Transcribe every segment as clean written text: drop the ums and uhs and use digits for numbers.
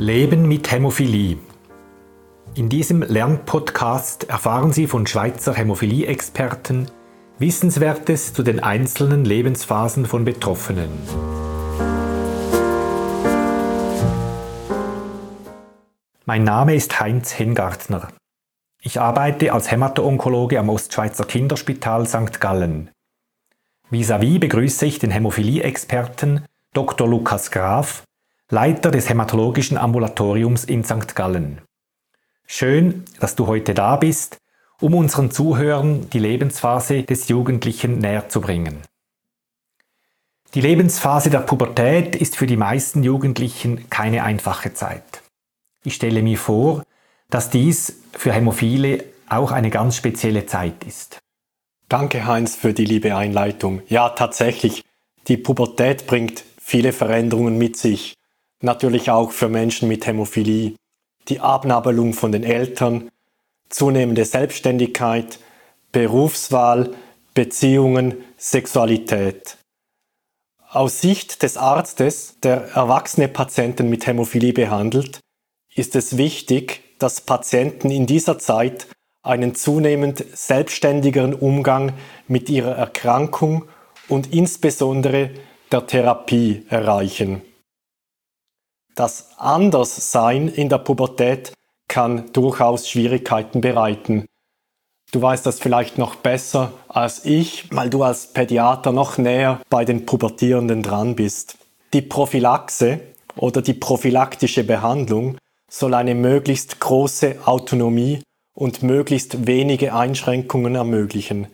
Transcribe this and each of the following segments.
Leben mit Hämophilie. In diesem Lernpodcast erfahren Sie von Schweizer Hämophilie-Experten Wissenswertes zu den einzelnen Lebensphasen von Betroffenen. Mein Name ist Heinz Hengartner. Ich arbeite als Hämato-Onkologe am Ostschweizer Kinderspital St. Gallen. Vis-à-vis begrüße ich den Hämophilie-Experten Dr. Lukas Graf, Leiter des Hämatologischen Ambulatoriums in St. Gallen. Schön, dass du heute da bist, um unseren Zuhörern die Lebensphase des Jugendlichen näher zu bringen. Die Lebensphase der Pubertät ist für die meisten Jugendlichen keine einfache Zeit. Ich stelle mir vor, dass dies für Hämophile auch eine ganz spezielle Zeit ist. Danke Heinz für die liebe Einleitung. Ja, tatsächlich, die Pubertät bringt viele Veränderungen mit sich. Natürlich auch für Menschen mit Hämophilie. Die Abnabelung von den Eltern, zunehmende Selbstständigkeit, Berufswahl, Beziehungen, Sexualität. Aus Sicht des Arztes, der erwachsene Patienten mit Hämophilie behandelt, ist es wichtig, dass Patienten in dieser Zeit einen zunehmend selbstständigeren Umgang mit ihrer Erkrankung und insbesondere der Therapie erreichen. Das Anderssein in der Pubertät kann durchaus Schwierigkeiten bereiten. Du weißt das vielleicht noch besser als ich, weil du als Pädiater noch näher bei den Pubertierenden dran bist. Die Prophylaxe oder die prophylaktische Behandlung soll eine möglichst große Autonomie und möglichst wenige Einschränkungen ermöglichen.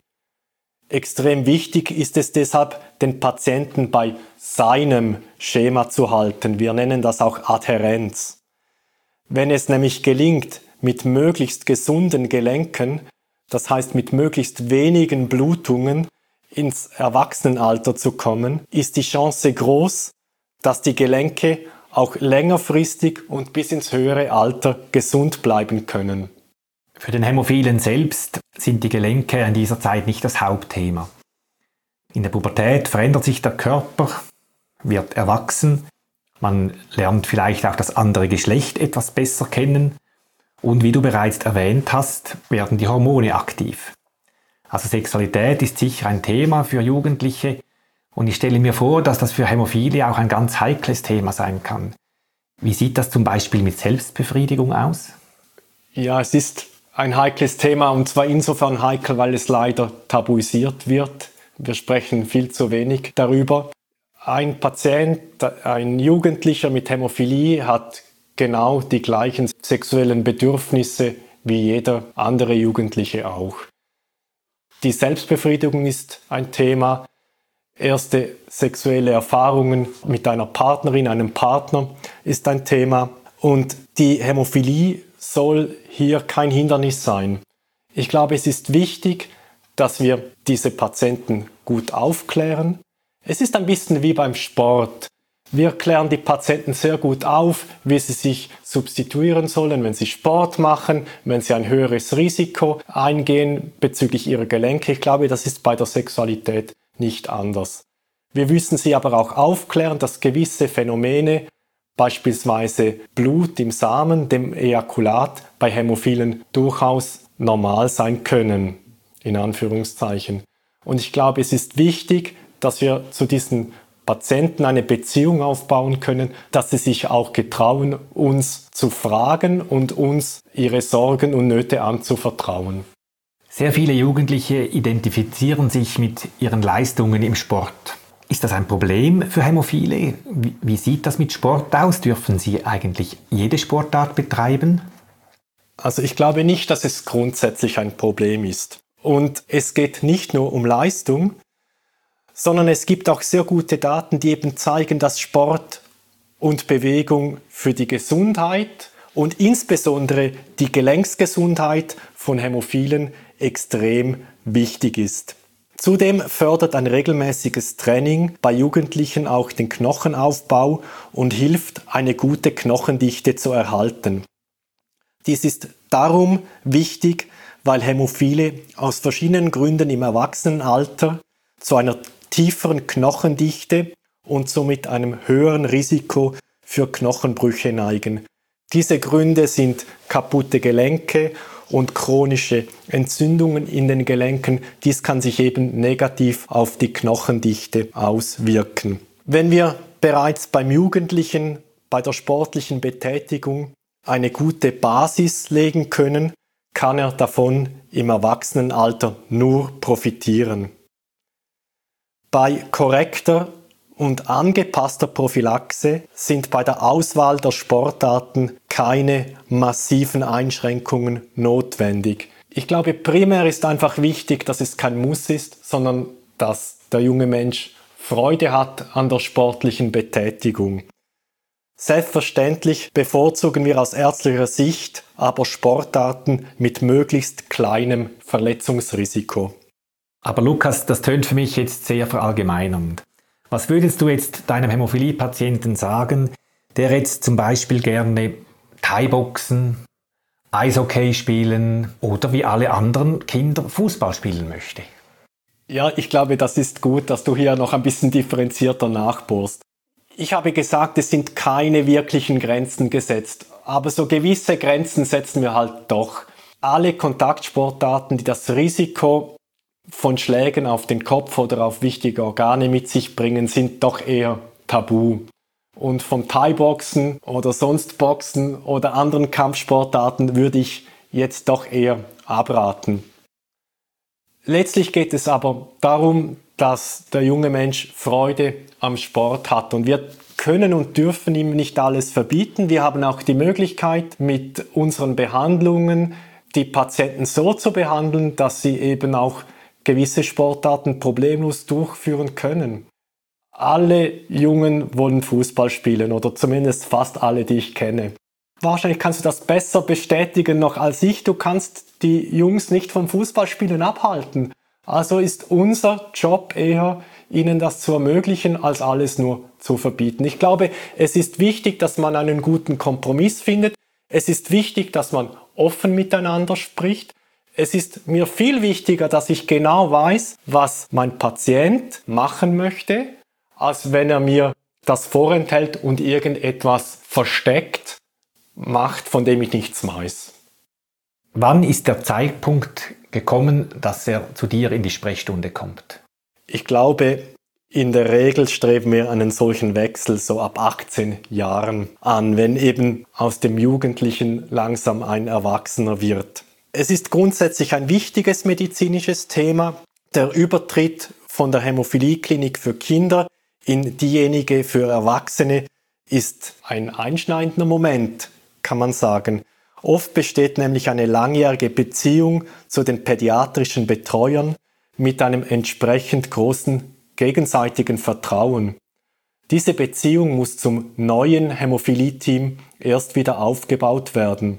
Extrem wichtig ist es deshalb, den Patienten bei seinem Schema zu halten. Wir nennen das auch Adhärenz. Wenn es nämlich gelingt, mit möglichst gesunden Gelenken, das heißt mit möglichst wenigen Blutungen, ins Erwachsenenalter zu kommen, ist die Chance groß, dass die Gelenke auch längerfristig und bis ins höhere Alter gesund bleiben können. Für den Hämophilen selbst sind die Gelenke in dieser Zeit nicht das Hauptthema. In der Pubertät verändert sich der Körper, wird erwachsen, man lernt vielleicht auch das andere Geschlecht etwas besser kennen und wie du bereits erwähnt hast, werden die Hormone aktiv. Also Sexualität ist sicher ein Thema für Jugendliche und ich stelle mir vor, dass das für Hämophile auch ein ganz heikles Thema sein kann. Wie sieht das zum Beispiel mit Selbstbefriedigung aus? Ja, es ist ein heikles Thema und zwar insofern heikel, weil es leider tabuisiert wird. Wir sprechen viel zu wenig darüber. Ein Patient, ein Jugendlicher mit Hämophilie hat genau die gleichen sexuellen Bedürfnisse wie jeder andere Jugendliche auch. Die Selbstbefriedigung ist ein Thema. Erste sexuelle Erfahrungen mit einer Partnerin, einem Partner ist ein Thema. Und die Hämophilie soll hier kein Hindernis sein. Ich glaube, es ist wichtig, dass wir diese Patienten gut aufklären. Es ist ein bisschen wie beim Sport. Wir klären die Patienten sehr gut auf, wie sie sich substituieren sollen, wenn sie Sport machen, wenn sie ein höheres Risiko eingehen bezüglich ihrer Gelenke. Ich glaube, das ist bei der Sexualität nicht anders. Wir müssen sie aber auch aufklären, dass gewisse Phänomene, beispielsweise Blut im Samen, dem Ejakulat, bei Hämophilen durchaus normal sein können, in Anführungszeichen. Und ich glaube, es ist wichtig, dass wir zu diesen Patienten eine Beziehung aufbauen können, dass sie sich auch getrauen, uns zu fragen und uns ihre Sorgen und Nöte anzuvertrauen. Sehr viele Jugendliche identifizieren sich mit ihren Leistungen im Sport. Ist das ein Problem für Hämophile? Wie sieht das mit Sport aus? Dürfen sie eigentlich jede Sportart betreiben? Also ich glaube nicht, dass es grundsätzlich ein Problem ist. Und es geht nicht nur um Leistung, sondern es gibt auch sehr gute Daten, die eben zeigen, dass Sport und Bewegung für die Gesundheit und insbesondere die Gelenksgesundheit von Hämophilen extrem wichtig ist. Zudem fördert ein regelmäßiges Training bei Jugendlichen auch den Knochenaufbau und hilft, eine gute Knochendichte zu erhalten. Dies ist darum wichtig, weil Hämophile aus verschiedenen Gründen im Erwachsenenalter zu einer tieferen Knochendichte und somit einem höheren Risiko für Knochenbrüche neigen. Diese Gründe sind kaputte Gelenke und chronische Entzündungen in den Gelenken. Dies kann sich eben negativ auf die Knochendichte auswirken. Wenn wir bereits beim Jugendlichen bei der sportlichen Betätigung eine gute Basis legen können, kann er davon im Erwachsenenalter nur profitieren. Bei korrekter und angepasster Prophylaxe sind bei der Auswahl der Sportarten keine massiven Einschränkungen notwendig. Ich glaube, primär ist einfach wichtig, dass es kein Muss ist, sondern dass der junge Mensch Freude hat an der sportlichen Betätigung. Selbstverständlich bevorzugen wir aus ärztlicher Sicht aber Sportarten mit möglichst kleinem Verletzungsrisiko. Aber Lukas, das tönt für mich jetzt sehr verallgemeinernd. Was würdest du jetzt deinem Hämophilie-Patienten sagen, der jetzt zum Beispiel gerne Thai-Boxen, Eishockey spielen oder wie alle anderen Kinder Fußball spielen möchte? Ja, ich glaube, das ist gut, dass du hier noch ein bisschen differenzierter nachbohrst. Ich habe gesagt, es sind keine wirklichen Grenzen gesetzt, aber so gewisse Grenzen setzen wir halt doch. Alle Kontaktsportarten, die das Risiko von Schlägen auf den Kopf oder auf wichtige Organe mit sich bringen, sind doch eher tabu. Und vom Thai-Boxen oder sonst Boxen oder anderen Kampfsportarten würde ich jetzt doch eher abraten. Letztlich geht es aber darum, dass der junge Mensch Freude am Sport hat. Und wir können und dürfen ihm nicht alles verbieten. Wir haben auch die Möglichkeit, mit unseren Behandlungen die Patienten so zu behandeln, dass sie eben auch gewisse Sportarten problemlos durchführen können. Alle Jungen wollen Fußball spielen oder zumindest fast alle, die ich kenne. Wahrscheinlich kannst du das besser bestätigen noch als ich. Du kannst die Jungs nicht vom Fußballspielen abhalten. Also ist unser Job eher, ihnen das zu ermöglichen, als alles nur zu verbieten. Ich glaube, es ist wichtig, dass man einen guten Kompromiss findet. Es ist wichtig, dass man offen miteinander spricht. Es ist mir viel wichtiger, dass ich genau weiß, was mein Patient machen möchte, als wenn er mir das vorenthält und irgendetwas versteckt macht, von dem ich nichts weiß. Wann ist der Zeitpunkt gekommen, dass er zu dir in die Sprechstunde kommt? Ich glaube, in der Regel streben wir einen solchen Wechsel so ab 18 Jahren an, wenn eben aus dem Jugendlichen langsam ein Erwachsener wird. Es ist grundsätzlich ein wichtiges medizinisches Thema. Der Übertritt von der Hämophilie-Klinik für Kinder in diejenige für Erwachsene ist ein einschneidender Moment, kann man sagen. Oft besteht nämlich eine langjährige Beziehung zu den pädiatrischen Betreuern mit einem entsprechend großen gegenseitigen Vertrauen. Diese Beziehung muss zum neuen Hämophilie-Team erst wieder aufgebaut werden.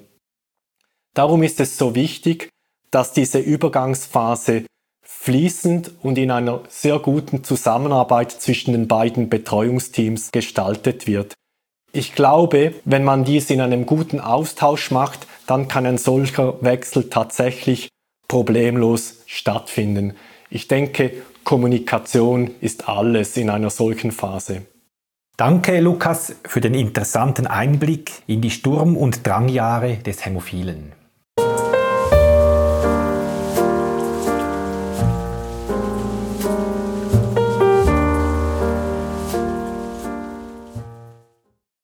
Darum ist es so wichtig, dass diese Übergangsphase fließend und in einer sehr guten Zusammenarbeit zwischen den beiden Betreuungsteams gestaltet wird. Ich glaube, wenn man dies in einem guten Austausch macht, dann kann ein solcher Wechsel tatsächlich problemlos stattfinden. Ich denke, Kommunikation ist alles in einer solchen Phase. Danke, Lukas, für den interessanten Einblick in die Sturm- und Drangjahre des Hämophilen.